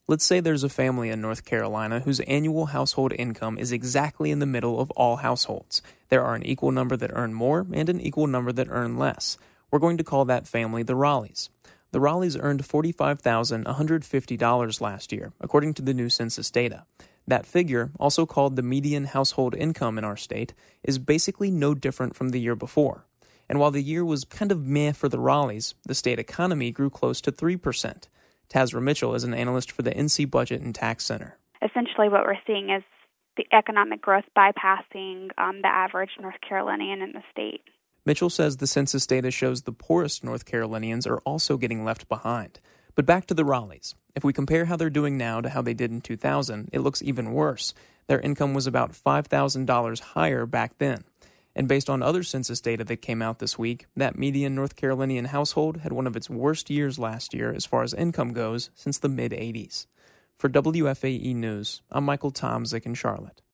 Let's say there's a family in North Carolina whose annual household income is exactly in the middle of all households. There are an equal number that earn more and an equal number that earn less. We're going to call that family the Raleighs. The Raleighs earned $45,150 last year, according to the new census data. That figure, also called the median household income in our state, is basically no different from the year before. And while the year was kind of meh for the Raleighs, the state economy grew close to 3%. Tazra Mitchell is an analyst for the NC Budget and Tax Center. Essentially what we're seeing is the economic growth bypassing the average North Carolinian in the state. Mitchell says the census data shows the poorest North Carolinians are also getting left behind. But back to the Raleighs. If we compare how they're doing now to how they did in 2000, it looks even worse. Their income was about $5,000 higher back then. And based on other census data that came out this week, that median North Carolinian household had one of its worst years last year as far as income goes since the mid-'80s. For WFAE News, I'm Michael Tomzik in Charlotte.